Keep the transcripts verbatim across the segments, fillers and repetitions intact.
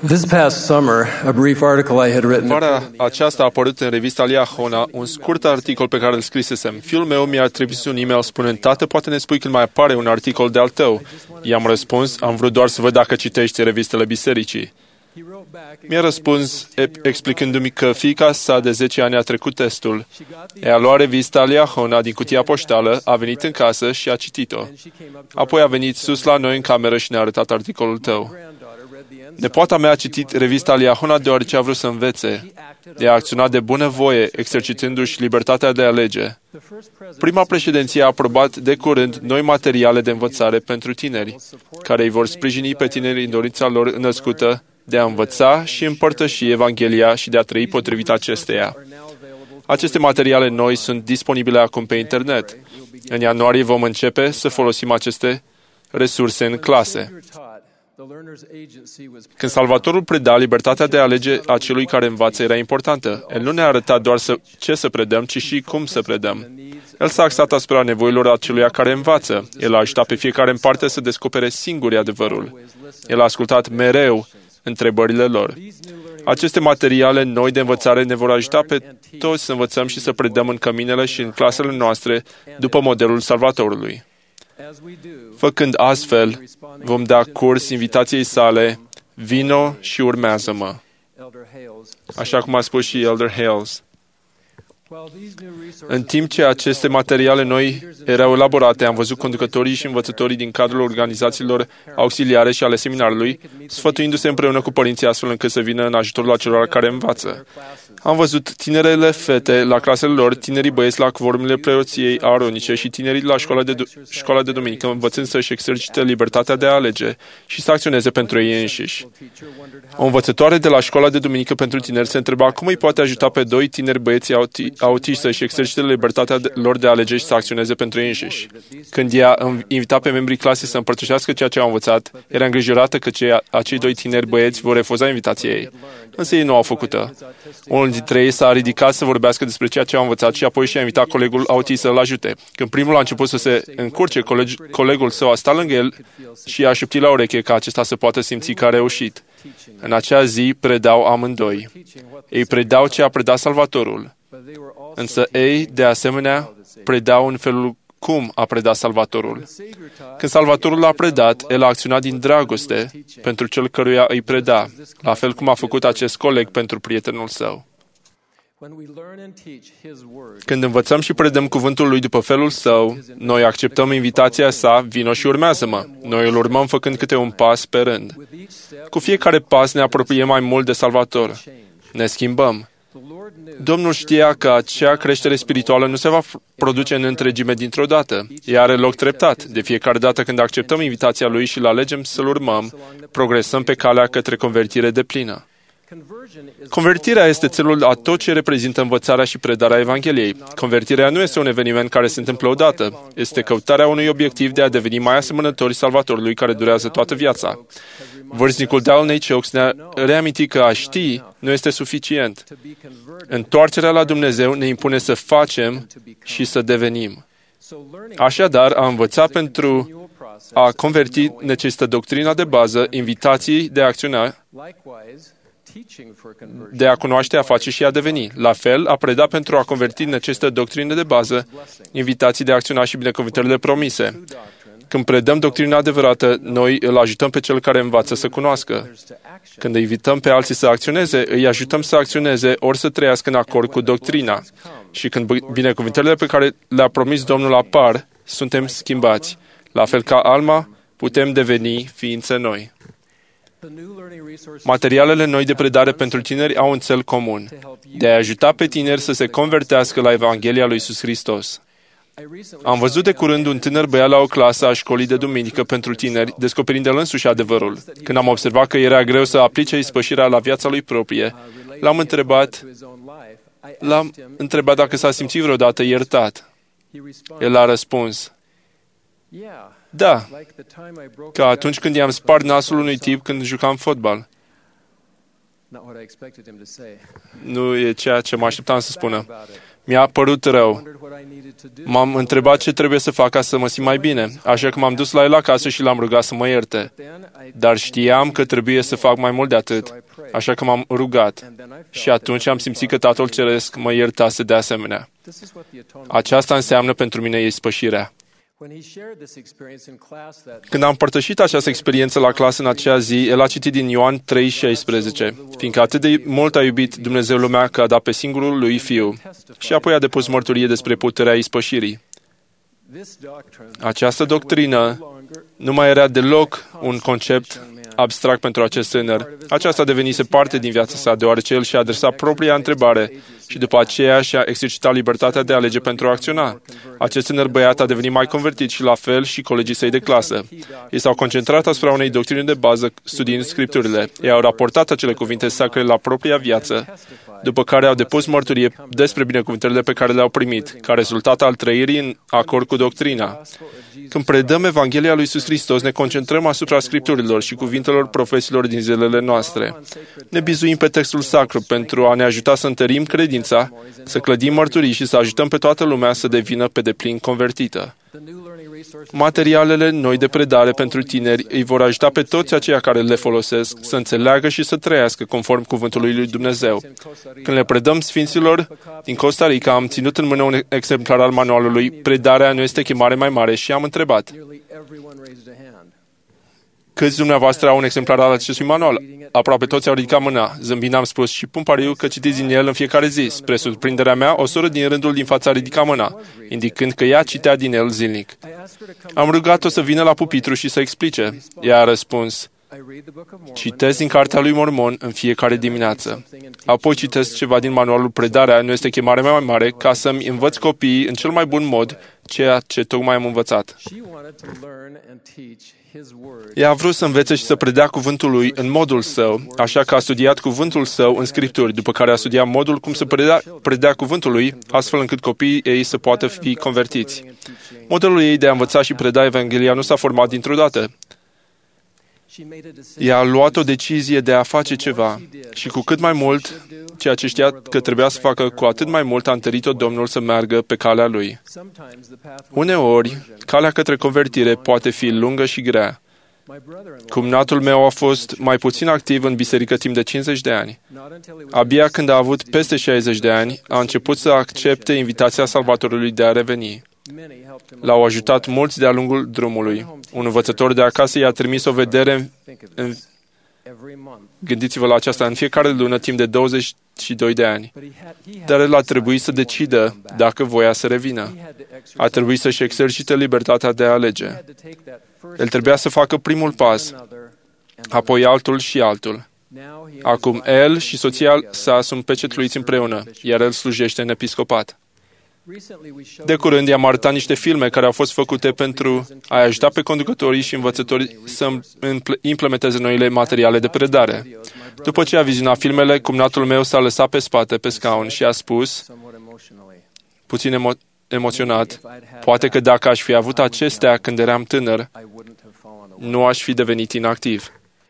This past summer, a brief article I had written. Vara aceasta a apărut în revista Liahona un scurt articol pe care îl scrisesem. Fiul meu mi-a trimis un e-mail spunând: tată, poate ne spui când mai apare un articol de-al tău? I-am răspuns: am vrut doar să văd dacă citești revistele bisericii. Mi-a răspuns explicându-mi că fiica sa de zece ani a trecut testul. Ea a luat revista Liahona din cutia poștală, a venit în casă și a citit-o. Apoi a venit sus la noi în cameră și ne-a arătat articolul tău. Nepoata mea a citit revista Liahona deoarece a vrut să învețe. Ea a acționat de bunăvoie, exercitându-și libertatea de a alege. Prima președinție a aprobat de curând noi materiale de învățare pentru tineri, care îi vor sprijini pe tineri în dorința lor înăscută de a învăța și împărtăși Evanghelia și de a trăi potrivit acesteia. Aceste materiale noi sunt disponibile acum pe internet. În ianuarie vom începe să folosim aceste resurse în clase. Când Salvatorul preda, libertatea de a alege a celui care învață era importantă. El nu ne-a arătat doar să, ce să predăm, ci și cum să predăm. El s-a axat asupra nevoilor aceluia care învață. El a ajutat pe fiecare în parte să descopere singuri adevărul. El a ascultat mereu întrebările lor. Aceste materiale noi de învățare ne vor ajuta pe toți să învățăm și să predăm în căminele și în clasele noastre după modelul Salvatorului. Făcând astfel, vom da curs invitației sale: vino și urmează-mă. Așa cum a spus și Elder Hales. În timp ce aceste materiale noi erau elaborate, am văzut conducătorii și învățătorii din cadrul organizațiilor auxiliare și ale seminarului, sfătuindu-se împreună cu părinții astfel încât să vină în ajutorul acelora care învață. Am văzut tinerele fete la clasele lor, tinerii băieți la cvorumile preoției aronice și tinerii la școala de, școala de duminică, învățând să-și exercite libertatea de a alege și să acționeze pentru ei înșiși. O învățătoare de la școala de duminică pentru tineri se întreba cum îi poate ajuta pe doi tineri băieți auti, autiști să-și exercite libertatea de, lor de a alege și să acționeze pentru ei înșiși. Când ea invita pe membrii clasei să împărtășească ceea ce au învățat, era îngrijorată că cei, acei doi tineri băieți vor refuza invitația ei. Însă ei nu au făcut-o. Unul dintre ei s-a ridicat să vorbească despre ceea ce a învățat și apoi și-a invitat colegul autist să-l ajute. Când primul a început să se încurce, coleg, colegul său a stat lângă el și i-a șoptit la ureche ca acesta să poată simți că a reușit. În acea zi predau amândoi. Ei predau ce a predat Salvatorul. Însă ei, de asemenea, predau în felul cum a predat Salvatorul. Când Salvatorul a predat, el a acționat din dragoste pentru cel căruia îi preda, la fel cum a făcut acest coleg pentru prietenul său. Când învățăm și predăm cuvântul lui după felul său, noi acceptăm invitația sa: vino și urmează-mă. Noi îl urmăm făcând câte un pas pe rând. Cu fiecare pas ne apropiem mai mult de Salvator. Ne schimbăm. Domnul știa că acea creștere spirituală nu se va produce în întregime dintr-o dată. Ea are loc treptat. De fiecare dată când acceptăm invitația lui și îl alegem să-l urmăm, progresăm pe calea către convertire deplină. Convertirea este țelul a tot ce reprezintă învățarea și predarea Evangheliei. Convertirea nu este un eveniment care se întâmplă odată. Este căutarea unui obiectiv de a deveni mai asemănători Salvatorului care durează toată viața. Vârstnicul Dalney Chokes ne-a reamintit că a ști nu este suficient. Întoarcerea la Dumnezeu ne impune să facem și să devenim. Așadar, a învăța pentru a converti necesită doctrina de bază, invitații de a acționa, de a cunoaște, a face și a deveni. La fel, a preda pentru a converti necesită doctrină de bază, invitații de a acționa și binecuvântările promise. Când predăm doctrina adevărată, noi îl ajutăm pe cel care învață să cunoască. Când îi invităm pe alții să acționeze, îi ajutăm să acționeze ori să trăiască în acord cu doctrina. Și când binecuvântările pe care le-a promis Domnul apar, suntem schimbați. La fel ca Alma, putem deveni ființe noi. Materialele noi de predare pentru tineri au un cel comun: de a ajuta pe tineri să se convertească la Evanghelia lui Iisus Hristos. Am văzut de curând un tânăr băiat la o clasă a școlii de duminică pentru tineri, descoperind el însuși adevărul. Când am observat că era greu să aplice ispășirea la viața lui proprie, l-am întrebat, l-am întrebat dacă s-a simțit vreodată iertat. El a răspuns: da, ca atunci când i-am spart nasul unui tip când jucam fotbal. Nu e ceea ce mă așteptam să spună. Mi-a părut rău. M-am întrebat ce trebuie să fac ca să mă simt mai bine, așa că m-am dus la el acasă și l-am rugat să mă ierte. Dar știam că trebuie să fac mai mult de atât, așa că m-am rugat. Și atunci am simțit că Tatăl Ceresc mă iertase de asemenea. Aceasta înseamnă pentru mine ispășirea. Când am împărtășit această experiență la clasă în acea zi, el a citit din Ioan trei șaisprezece, fiindcă atât de mult a iubit Dumnezeu lumea că a dat pe singurul lui Fiu, și apoi a depus mărturie despre puterea ispășirii. Această doctrină nu mai era deloc un concept abstract pentru acest tânăr. Aceasta devenise parte din viața sa, deoarece el și-a adresat propria întrebare și după aceea și-a exercitat libertatea de a alege pentru a acționa. Acest tânăr băiat a devenit mai convertit și la fel și colegii săi de clasă. Ei s-au concentrat asupra unei doctrine de bază studiind Scripturile. Ei au raportat acele cuvinte sacre la propria viață, după care au depus mărturie despre binecuvântările pe care le-au primit, ca rezultat al trăirii în acord cu doctrina. Când predăm Evanghelia lui Iisus Hristos, ne concentrăm asupra Scripturilor și cuvintelor profeților din zilele noastre. Ne bizuim pe textul sacru pentru a ne ajuta să întărim credința, să clădim mărturii și să ajutăm pe toată lumea să devină pe deplin convertită. Materialele noi de predare pentru tineri îi vor ajuta pe toți aceia care le folosesc să înțeleagă și să trăiască conform cuvântului lui Dumnezeu. Când le predăm Sfinților din Costa Rica, am ținut în mână un exemplar al manualului Predarea nu este chemare mai mare și am întrebat: câți dumneavoastră au un exemplar al acestui manual? Aproape toți au ridicat mâna. Zâmbind am spus: și pun pariu că citiți din el în fiecare zi. Spre surprinderea mea, o soră din rândul din fața ridica mâna, indicând că ea citea din el zilnic. Am rugat-o să vină la pupitru și să explice. Ea a răspuns: citesc din Cartea lui Mormon în fiecare dimineață. Apoi citesc ceva din manualul Predarea nu este chemare mai mare, ca să-mi învăț copiii în cel mai bun mod ceea ce tocmai am învățat. Ea a vrut să învețe și să predea cuvântul lui în modul său, așa că a studiat cuvântul său în Scripturi, după care a studiat modul cum să predea, predea cuvântul lui, astfel încât copiii ei să poată fi convertiți. Modelul ei de a învăța și preda Evanghelia nu s-a format dintr-o dată. Ea a luat o decizie de a face ceva și cu cât mai mult, ceea ce știa că trebuia să facă, cu atât mai mult a întărit-o Domnul să meargă pe calea lui. Uneori, calea către convertire poate fi lungă și grea. Cumnatul meu a fost mai puțin activ în biserică timp de cincizeci de ani. Abia când a avut peste șaizeci de ani, a început să accepte invitația Salvatorului de a reveni. L-au ajutat mulți de-a lungul drumului. Un învățător de acasă i-a trimis o vedere în, în gândiți-vă la aceasta, în fiecare lună, timp de douăzeci și doi de ani. Dar el a trebuit să decidă dacă voia să revină. A trebuit să-și exercite libertatea de a alege. El trebuia să facă primul pas, apoi altul și altul. Acum el și soția sa sunt pecetluiți împreună, iar el slujește în episcopat. De curând i-am arătat niște filme care au fost făcute pentru a ajuta pe conducătorii și învățătorii să implementeze noile materiale de predare. După ce a vizionat filmele, cumnatul meu s-a lăsat pe spate, pe scaun și a spus, puțin emo- emoționat, poate că dacă aș fi avut acestea când eram tânăr, nu aș fi devenit inactiv.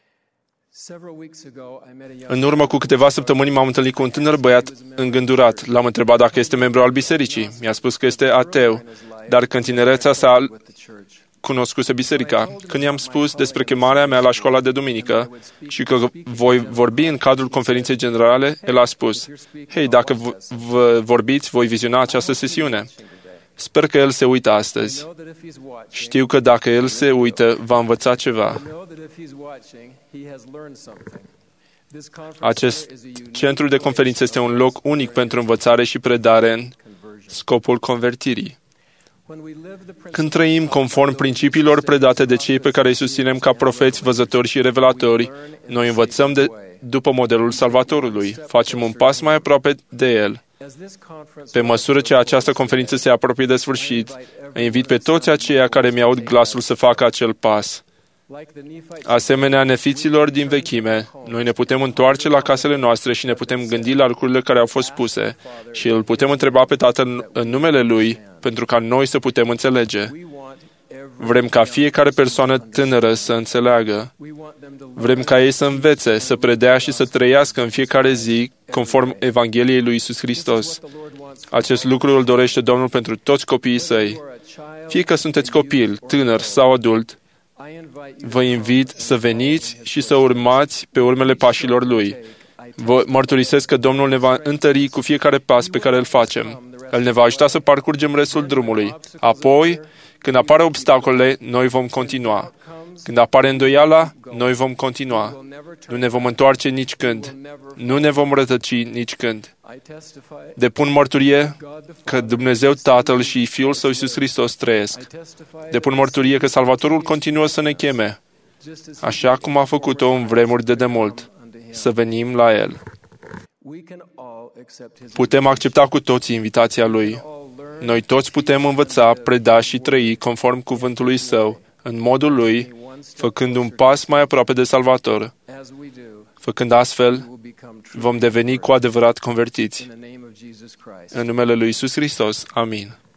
În urmă cu câteva săptămâni m-am întâlnit cu un tânăr băiat îngândurat. L-am întrebat dacă este membru al bisericii. Mi-a spus că este ateu, dar că în tinerețea sa cunoscuse biserica. Când i-am spus despre chemarea mea la școala de duminică și că voi vorbi în cadrul conferinței generale, el a spus, hei, dacă vă vorbiți, voi viziona această sesiune. Sper că el se uită astăzi. Știu că dacă el se uită, va învăța ceva. Acest centru de conferințe este un loc unic pentru învățare și predare în scopul convertirii. Când trăim conform principiilor predate de cei pe care îi susținem ca profeți, văzători și revelatori, noi învățăm de, după modelul Salvatorului, facem un pas mai aproape de El. Pe măsură ce această conferință se apropie de sfârșit, îi invit pe toți aceia care mi-aud glasul să facă acel pas. Asemenea nefiților din vechime, noi ne putem întoarce la casele noastre și ne putem gândi la lucrurile care au fost spuse și îl putem întreba pe Tatăl în numele Lui pentru ca noi să putem înțelege. Vrem ca fiecare persoană tânără să înțeleagă. Vrem ca ei să învețe, să predea și să trăiască în fiecare zi conform Evangheliei lui Iisus Hristos. Acest lucru îl dorește Domnul pentru toți copiii săi. Fie că sunteți copil, tânăr sau adult, vă invit să veniți și să urmați pe urmele pașilor Lui. Vă mărturisesc că Domnul ne va întări cu fiecare pas pe care îl facem. El ne va ajuta să parcurgem restul drumului. Apoi, când apare obstacole, noi vom continua. Când apare îndoiala, noi vom continua. Nu ne vom întoarce nici când. Nu ne vom rătăci nici când. Depun mărturie că Dumnezeu Tatăl și Fiul Său Iisus Hristos trăiesc. Depun mărturie că Salvatorul continuă să ne cheme, așa cum a făcut-o în vremuri de demult, să venim la El. Putem accepta cu toții invitația Lui. Noi toți putem învăța, preda și trăi conform cuvântului Său, în modul Lui, făcând un pas mai aproape de Salvator. Făcând astfel, vom deveni cu adevărat convertiți. În numele Lui Iisus Hristos. Amin.